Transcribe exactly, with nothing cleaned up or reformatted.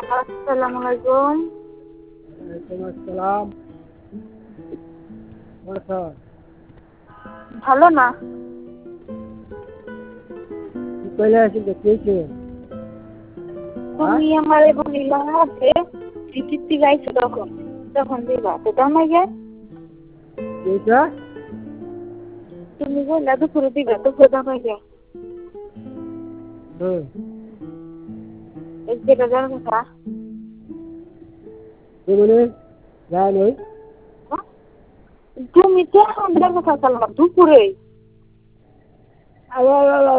আসসালামু আলাইকুম। ওয়ালাইকুম আসসালাম। বলো। ভালো না? কি কইলে আছি দেখেছি। হ্যাঁ? তুমি আমারে বলিলা যে টিকিট গাইছো তখন তখন দিবা তো দাও না গে। এইটা? তুমি বললা দুপুরে দিবা দুপুরে দাও না গে। হুম। এই যেটা জানো কথা। এগুলো যায় নাই। তুমি তো আমাদের কথা বললা দুপুরে। আল্লাহ আল্লাহ